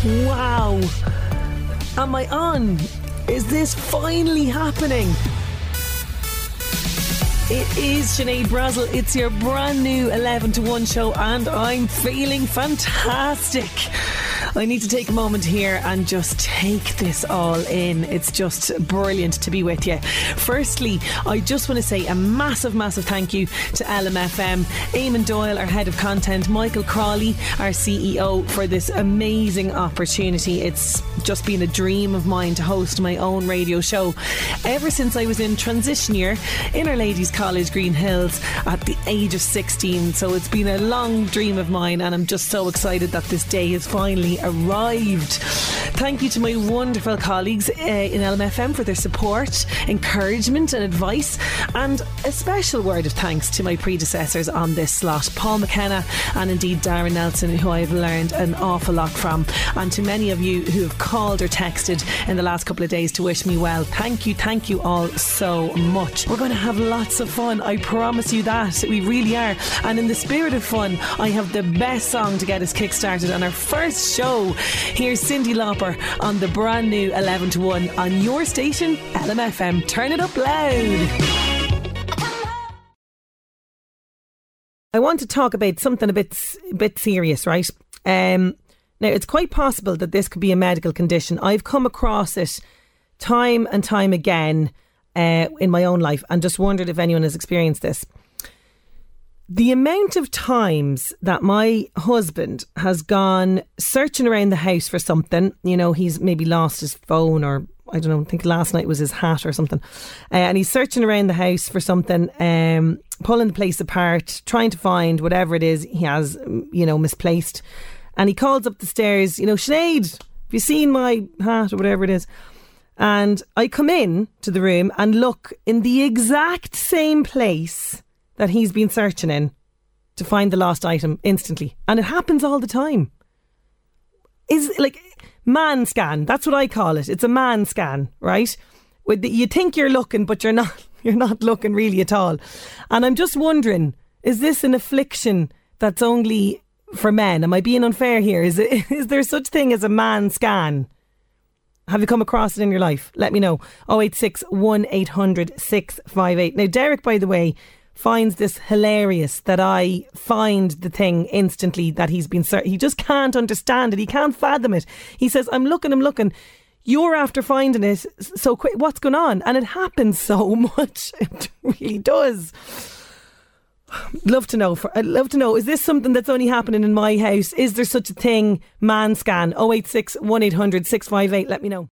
Wow. Am I on? Is this finally happening? It is Sinead Brazel. It's your brand new 11 to 1 show and I'm feeling fantastic. I need to take a moment here and just take this all in. It's just brilliant to be with you. Firstly, I just want to say a massive thank you to LMFM, Eamon Doyle, our head of content, Michael Crawley, our CEO, for this amazing opportunity. It's just been a dream of mine to host my own radio show ever since I was in transition year in Our Ladies College, Green Hills, at the age of 16. So it's been a long dream of mine and I'm just so excited that this day has finally arrived. Thank you to my wonderful colleagues in LMFM for their support, encouragement and advice, and a special word of thanks to my predecessors on this slot, Paul McKenna and indeed Darren Nelson, who I've learned an awful lot from, and to many of you who have called or texted in the last couple of days to wish me well. Thank you all so much. We're going to have lots of fun, I promise you that. We really are. And in the spirit of fun, I have the best song to get us kick-started on our first show. Here's Cyndi Lauper on the brand new 11 to 1 on your station, LMFM. Turn it up loud. I want to talk about something a bit serious, right? Now, it's quite possible that this could be a medical condition. I've come across it time and time again in my own life and just wondered if anyone has experienced this. The amount of times that my husband has gone searching around the house for something, you know, he's maybe lost his phone, or I don't know, I think last night was his hat or something, and he's searching around the house for something, pulling the place apart, trying to find whatever it is he has, you know, misplaced, and he calls up the stairs, you know, Sinead, have you seen my hat or whatever it is? And I come in to the room and look in the exact same place that he's been searching in to find the lost item instantly. And it happens all the time. Is like man scan, that's what I call it. It's a man scan, right? You think you're looking, but you're not looking really at all. And I'm just wondering, is this an affliction that's only for men? Am I being unfair here? Is there such thing as a man scan? Have you come across it in your life? Let me know. 086 1800 658. Now, Derek, by the way, finds this hilarious that I find the thing instantly that he's been he just can't understand it. He can't fathom it. He says, I'm looking. You're after finding it so quick. What's going on? And it happens so much. It really does. I'd love to know, is this something that's only happening in my house? Is there such a thing? Man scan. 086 1800 658. Let me know.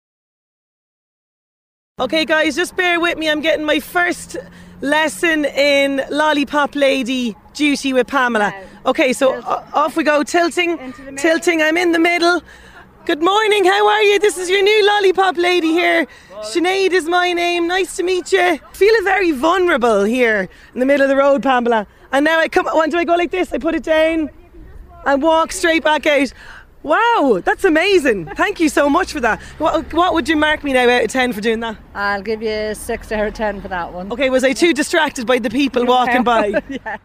Okay, guys, just bear with me. I'm getting my first lesson in Lollipop Lady duty with Pamela. Okay, so off we go. Tilting. I'm in the middle. Good morning, how are you? This is your new Lollipop Lady here. Sinead is my name. Nice to meet you. Feeling very vulnerable here in the middle of the road, Pamela. And now do I go like this? I put it down and walk straight back out. Wow, that's amazing. Thank you so much for that. What would you mark me now out of 10 for doing that? I'll give you a 6 out of 10 for that one. Okay, was I too distracted by the people walking by? Yeah.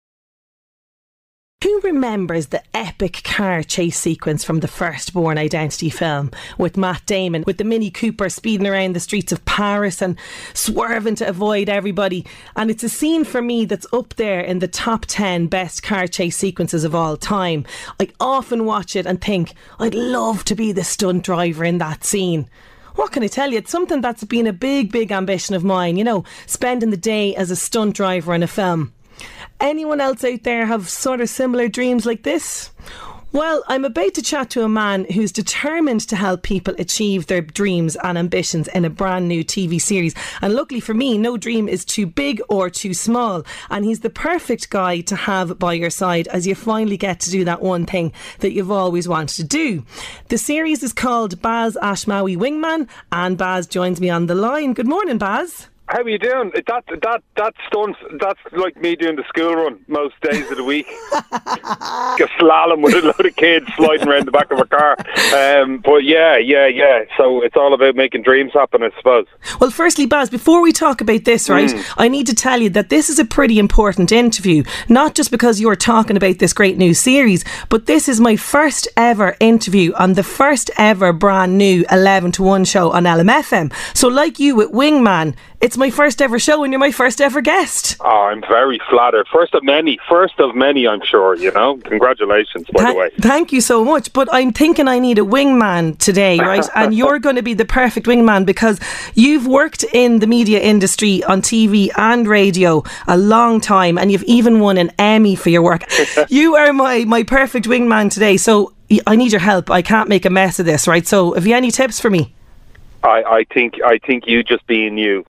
Who remembers the epic car chase sequence from the first Bourne Identity film with Matt Damon, with the Mini Cooper speeding around the streets of Paris and swerving to avoid everybody? And it's a scene for me that's up there in the top 10 best car chase sequences of all time. I often watch it and think, I'd love to be the stunt driver in that scene. What can I tell you? It's something that's been a big ambition of mine, you know, spending the day as a stunt driver in a film. Anyone else out there have sort of similar dreams like this? Well, I'm about to chat to a man who's determined to help people achieve their dreams and ambitions in a brand new TV series. And luckily for me, no dream is too big or too small. And he's the perfect guy to have by your side as you finally get to do that one thing that you've always wanted to do. The series is called Baz Ashmawy Wingman, and Baz joins me on the line. Good morning, Baz. How are you doing? That stunts. That's like me doing the school run most days of the week. Get slalom with a load of kids sliding around the back of a car. But yeah. So it's all about making dreams happen, I suppose. Well, firstly, Baz, before we talk about this, right, I need to tell you that this is a pretty important interview. Not just because you're talking about this great new series, but this is my first ever interview on the first ever brand new 11 to 1 show on LMFM. So like you with Wingman, it's my first ever show and you're my first ever guest. Oh, I'm very flattered. First of many, I'm sure, you know. Congratulations, by the way. Thank you so much. But I'm thinking I need a wingman today, right? And you're going to be the perfect wingman because you've worked in the media industry on TV and radio a long time and you've even won an Emmy for your work. You are my perfect wingman today. So I need your help. I can't make a mess of this, right? So have you any tips for me? I think you just being you.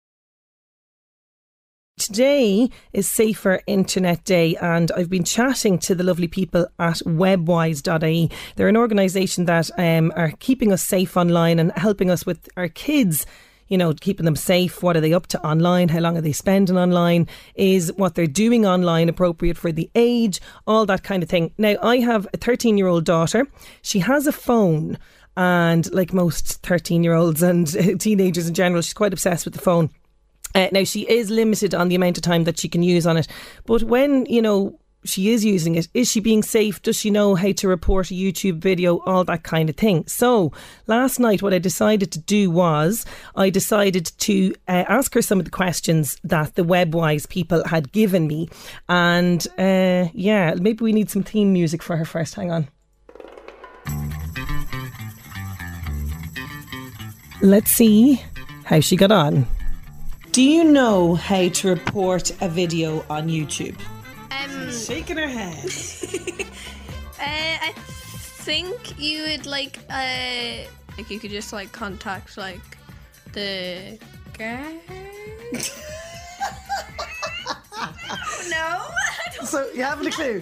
Today is Safer Internet Day and I've been chatting to the lovely people at webwise.ie. They're an organisation that are keeping us safe online and helping us with our kids, you know, keeping them safe. What are they up to online? How long are they spending online? Is what they're doing online appropriate for the age? All that kind of thing. Now, I have a 13-year-old daughter. She has a phone and like most 13-year-olds and teenagers in general, she's quite obsessed with the phone. Now, she is limited on the amount of time that she can use on it. But when, you know, she is using it, is she being safe? Does she know how to report a YouTube video? All that kind of thing. So last night, what I decided to do was I decided to ask her some of the questions that the WebWise people had given me. And maybe we need some theme music for her first. Hang on. Let's see how she got on. Do you know how to report a video on YouTube? She's shaking her head. I think you would like you could just like contact like the guy. No. So you haven't a clue.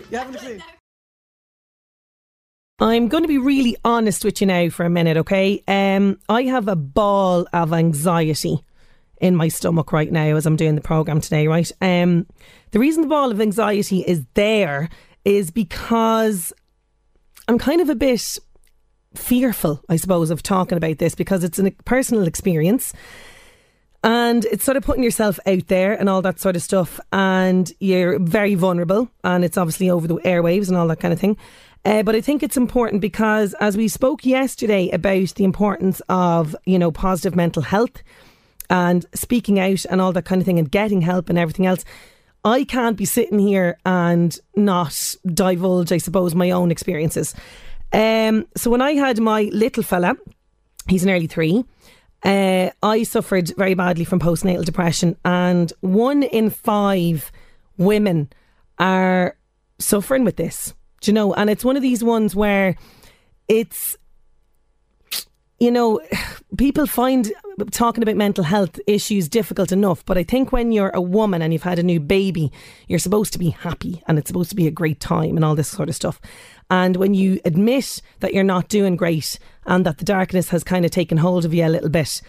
I'm going to be really honest with you now for a minute, okay? I have a ball of anxiety in my stomach right now as I'm doing the programme today, right? The reason the ball of anxiety is there is because I'm kind of a bit fearful, I suppose, of talking about this because it's a personal experience and it's sort of putting yourself out there and all that sort of stuff, and you're very vulnerable and it's obviously over the airwaves and all that kind of thing. But I think it's important because as we spoke yesterday about the importance of, you know, positive mental health and speaking out and all that kind of thing and getting help and everything else, I can't be sitting here and not divulge, I suppose, my own experiences. So when I had my little fella, he's nearly 3, I suffered very badly from postnatal depression, and 1 in 5 women are suffering with this, do you know? And it's one of these ones where it's, you know, people find talking about mental health issues difficult enough, but I think when you're a woman and you've had a new baby, you're supposed to be happy and it's supposed to be a great time and all this sort of stuff. And when you admit that you're not doing great and that the darkness has kind of taken hold of you a little bit,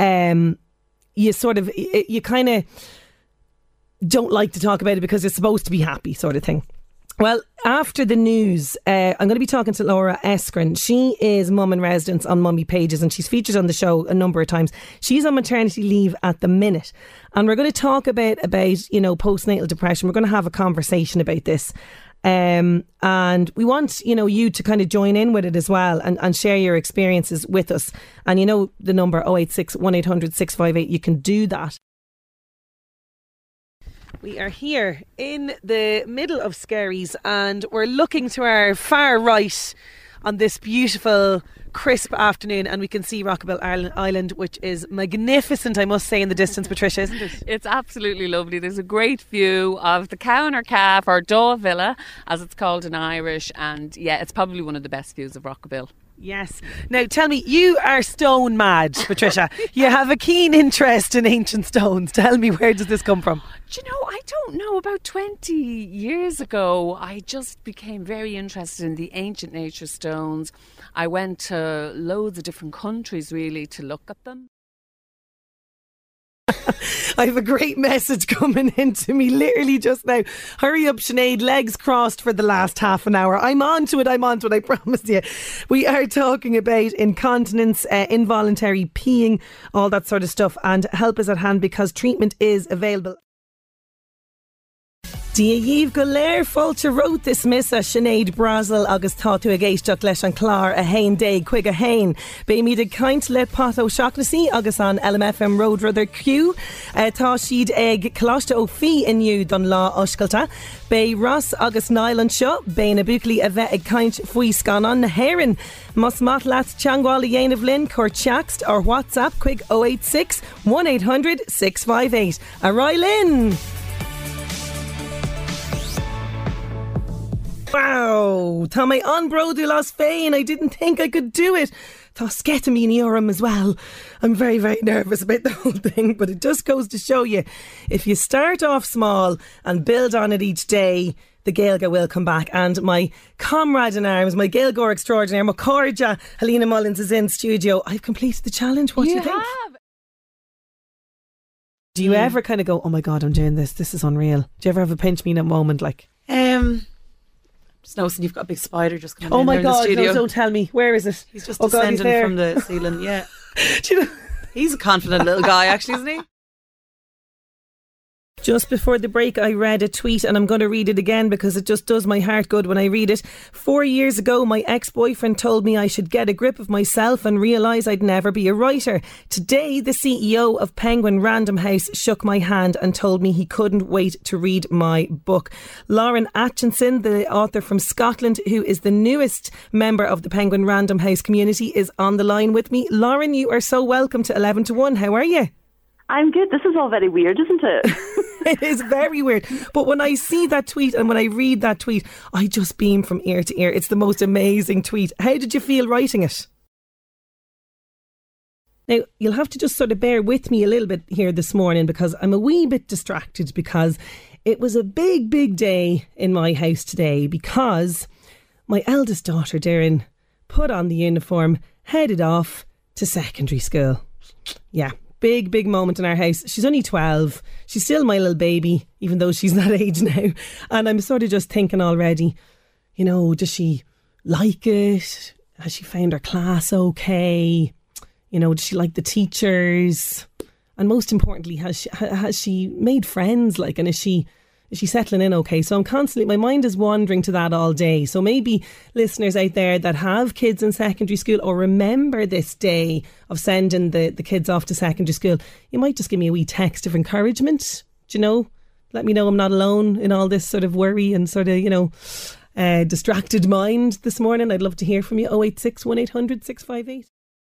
you kind of don't like to talk about it because it's supposed to be happy sort of thing. Well, after the news, I'm going to be talking to Laura Eskren. She is mum in residence on Mummy Pages and she's featured on the show a number of times. She's on maternity leave at the minute. And we're going to talk about you know, postnatal depression. We're going to have a conversation about this. And we want, you know, you to kind of join in with it as well and share your experiences with us. And you know the number 086 1800 658, you can do that. We are here in the middle of Skerries and we're looking to our far right on this beautiful crisp afternoon and we can see Rockabill Island, which is magnificent, I must say, in the distance, Patricia, isn't it? It's absolutely lovely. There's a great view of the Cowan or Calf or Daw Villa, as it's called in Irish, and yeah, it's probably one of the best views of Rockabill. Yes. Now tell me, you are stone mad, Patricia. You have a keen interest in ancient stones. Tell me, where does this come from? Do you know, I don't know. About 20 years ago, I just became very interested in the ancient nature stones. I went to loads of different countries really to look at them. I have a great message coming into me literally just now. Hurry up, Sinead, legs crossed for the last half an hour. I'm on to it, I promise you. We are talking about incontinence, involuntary peeing, all that sort of stuff, and help is at hand because treatment is available. Díomh go léir fáilte wrote this miss a Sinead Brazel agus tá tú a géisteach leis an clár a hain day chuig a hain. Bé míad a caint le pat ó seachnasí agus an LMFM Road Rudder Q. Tá siad ag cláiste ó fi inniu don lá oscailta. Bé Ross agus Niall an seo, bé na buclaí a bheith ag caint faoi scanan na héireann. Mas mat leat teangáil a dhéanamh linn chuir teaxt or WhatsApp chuig 086 1800 658. A roi linn! Wow, tá mé anbrodú las féin. I didn't think I could do it. Tá sketamine í orm as well. I'm very, very nervous about the whole thing, but it just goes to show you, if you start off small and build on it each day, the Gaeilge will come back. And my comrade in arms, my Gaeilgeoir extraordinaire, my Corja, Helena Mullins is in studio. I've completed the challenge. What do you think? Have. Do you ever kind of go, oh my God, I'm doing this. This is unreal. Do you ever have a pinch me in a moment like... Just noticing you've got a big spider just coming oh in my there God, in the studio. no, don't tell me. Where is it? He's just God, descending he's from the ceiling. Yeah. Do you know? He's a confident little guy, actually, isn't he? Just before the break, I read a tweet and I'm going to read it again because it just does my heart good when I read it. 4 years ago, my ex-boyfriend told me I should get a grip of myself and realise I'd never be a writer. Today, the CEO of Penguin Random House shook my hand and told me he couldn't wait to read my book. Lauren Atkinson, the author from Scotland, who is the newest member of the Penguin Random House community, is on the line with me. Lauren, you are so welcome to 11 to 1. How are you? I'm good. This is all very weird, isn't it? It is very weird. But when I see that tweet and when I read that tweet, I just beam from ear to ear. It's the most amazing tweet. How did you feel writing it? Now, you'll have to just sort of bear with me a little bit here this morning because I'm a wee bit distracted because it was a big, big day in my house today because my eldest daughter, Darren, put on the uniform, headed off to secondary school. Yeah. Big, big moment in our house. She's only 12. She's still my little baby, even though she's that age now. And I'm sort of just thinking already, you know, does she like it? Has she found her class okay? You know, does she like the teachers? And most importantly, has she made friends? Like, and is she settling in okay? So I'm constantly, my mind is wandering to that all day. So maybe listeners out there that have kids in secondary school or remember this day of sending the kids off to secondary school, you might just give me a wee text of encouragement. Do you know? Let me know I'm not alone in all this sort of worry and sort of, you know, distracted mind this morning. I'd love to hear from you. 086 1800 658.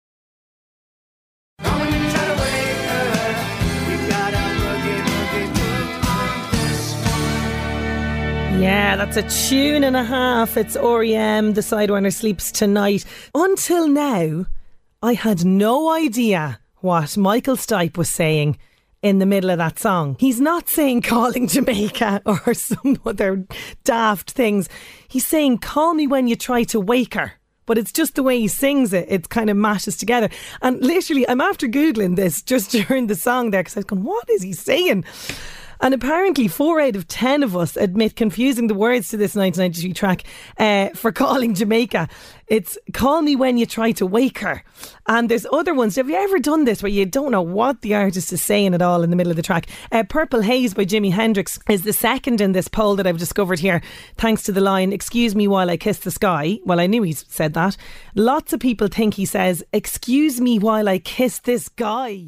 Yeah, that's a tune and a half. It's R.E.M. The Sidewinder Sleeps Tonight. Until now, I had no idea what Michael Stipe was saying in the middle of that song. He's not saying calling Jamaica or some other daft things. He's saying call me when you try to wake her. But it's just the way he sings it. It kind of mashes together. And literally, I'm after Googling this just during the song there because I was going, what is he saying? And apparently 4 out of 10 of us admit confusing the words to this 1993 track for calling Jamaica. It's call me when you try to wake her. And there's other ones. Have you ever done this where you don't know what the artist is saying at all in the middle of the track? Purple Haze by Jimi Hendrix is the second in this poll that I've discovered here, thanks to the line, excuse me while I kiss the sky. Well, I knew he said that. Lots of people think he says, excuse me while I kiss this guy.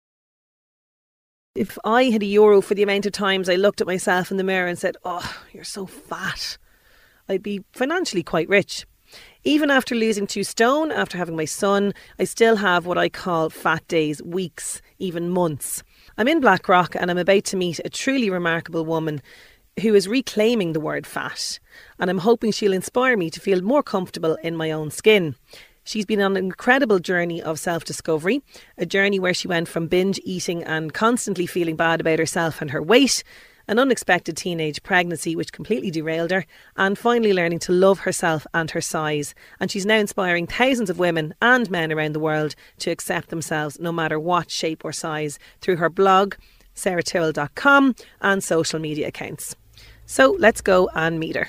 If I had €1 for the amount of times I looked at myself in the mirror and said, oh, you're so fat, I'd be financially quite rich. Even after losing 2 stone, after having my son, I still have what I call fat days, weeks, even months. I'm in Blackrock and I'm about to meet a truly remarkable woman who is reclaiming the word fat. And I'm hoping she'll inspire me to feel more comfortable in my own skin. She's been on an incredible journey of self-discovery, a journey where she went from binge eating and constantly feeling bad about herself and her weight, an unexpected teenage pregnancy which completely derailed her, and finally learning to love herself and her size. And she's now inspiring thousands of women and men around the world to accept themselves no matter what shape or size through her blog, sarahTyrrell.com, and social media accounts. So let's go and meet her.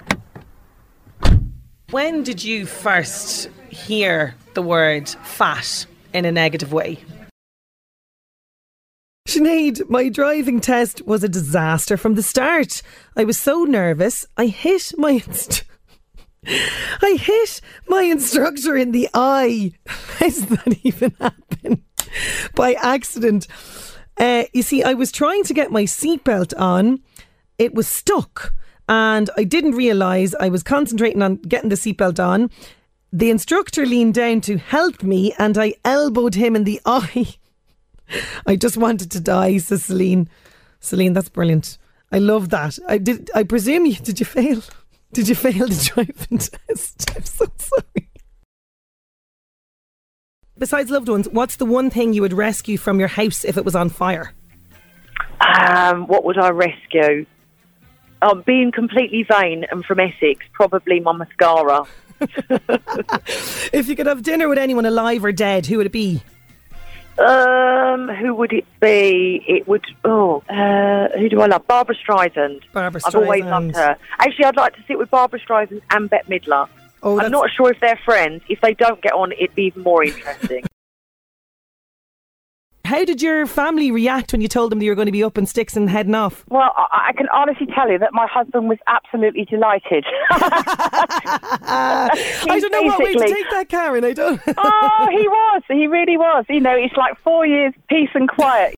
When did you first hear the word fat in a negative way? Sinead, my driving test was a disaster from the start. I was so nervous, I hit my instructor in the eye. How does that even happen? By accident. You see, I was trying to get my seatbelt on. It was stuck. And I didn't realise I was concentrating on getting the seatbelt on. The instructor leaned down to help me and I elbowed him in the eye. I just wanted to die, says Celine. Celine, that's brilliant. I love that. I presume did you fail? Did you fail the driving test? I'm so sorry. Besides loved ones, what's the one thing you would rescue from your house if it was on fire? What would I rescue? Being completely vain and from Essex, probably my mascara. If you could have dinner with anyone alive or dead, who would it be? Who would it be? It would... who do I love? Barbara Streisand. Barbara Streisand. I've always loved her. Actually, I'd like to sit with Barbara Streisand and Bette Midler. I'm not sure if they're friends. If they don't get on, it'd be even more interesting. How did your family react when you told them that you were going to be up in sticks and heading off? Well, I can honestly tell you that my husband was absolutely delighted. I don't know what way to take that, Karen. I don't. Oh, he was. He really was. You know, it's like 4 years peace and quiet.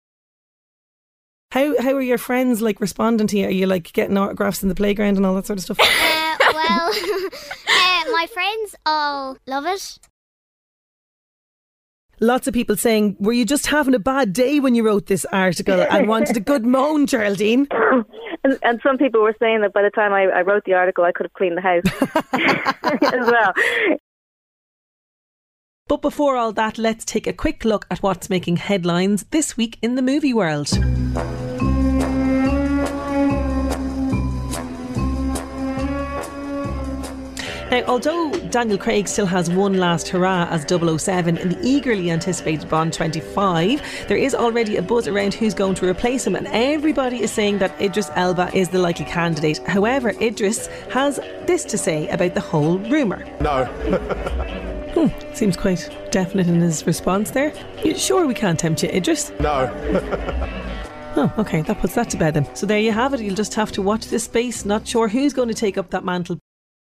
How are your friends like responding to you? Are you like getting autographs in the playground and all that sort of stuff? My friends all love it. Lots of people saying, were you just having a bad day when you wrote this article and wanted a good moan, Geraldine? And some people were saying that by the time I wrote the article, I could have cleaned the house as well. But before all that, let's take a quick look at what's making headlines this week in the movie world. Now, although Daniel Craig still has one last hurrah as 007 in the eagerly anticipated Bond 25, there is already a buzz around who's going to replace him, and everybody is saying that Idris Elba is the likely candidate. However, Idris has this to say about the whole rumour. No. Seems quite definite in his response there. You sure we can't tempt you, Idris? No. Oh, okay, that puts that to bed then. So there you have it. You'll just have to watch this space. Not sure who's going to take up that mantle.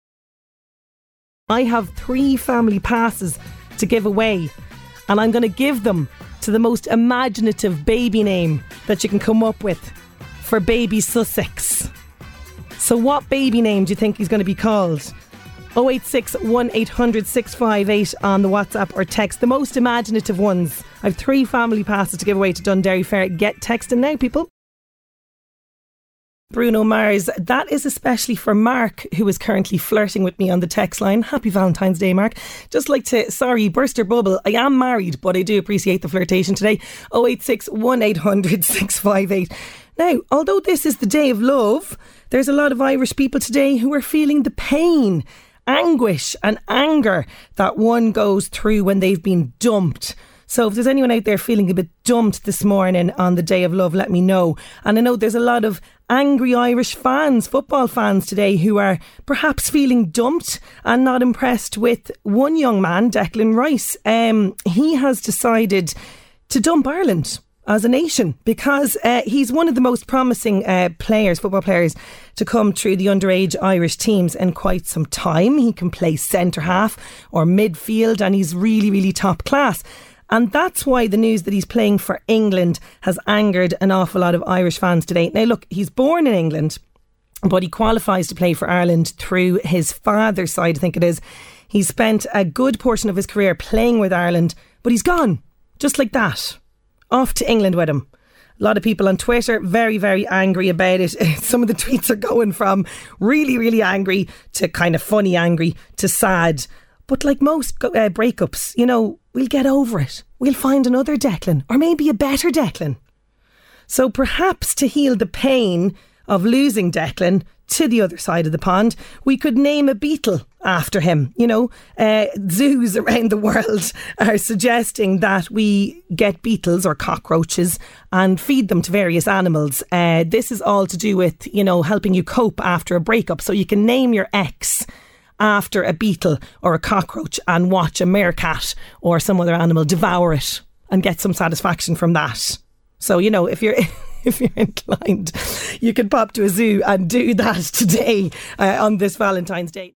I have 3 family passes to give away, and I'm going to give them to the most imaginative baby name that you can come up with for baby Sussex. So what baby name do you think he's going to be called? 086 1800 658 on the WhatsApp or text. The most imaginative ones. I have 3 family passes to give away to Dundee Fair. Get texting now, people. Bruno Mars, that is especially for Mark, who is currently flirting with me on the text line. Happy Valentine's Day, Mark. Just like to, burst your bubble. I am married, but I do appreciate the flirtation today. 086 1800 658. Now, although this is the day of love, there's a lot of Irish people today who are feeling the pain, anguish and anger that one goes through when they've been dumped. So if there's anyone out there feeling a bit dumped this morning on the day of love, let me know. And I know there's a lot of angry Irish fans, football fans today, who are perhaps feeling dumped and not impressed with one young man, Declan Rice. He has decided to dump Ireland as a nation because he's one of the most promising football players to come through the underage Irish teams in quite some time. He can play centre half or midfield and he's really, really top class. And that's why the news that he's playing for England has angered an awful lot of Irish fans today. Now look, he's born in England, but he qualifies to play for Ireland through his father's side, I think it is. He's spent a good portion of his career playing with Ireland, but he's gone, just like that, off to England with him. A lot of people on Twitter very, very angry about it. Some of the tweets are going from really, really angry to kind of funny angry to sad. But like most breakups, you know, we'll get over it. We'll find another Declan, or maybe a better Declan. So perhaps to heal the pain of losing Declan to the other side of the pond, we could name a beetle after him. You know, zoos around the world are suggesting that we get beetles or cockroaches and feed them to various animals. This is all to do with, you know, helping you cope after a breakup. So you can name your ex after a beetle or a cockroach and watch a meerkat or some other animal devour it and get some satisfaction from that. So, you know, if you're inclined, you could pop to a zoo and do that today on this Valentine's Day.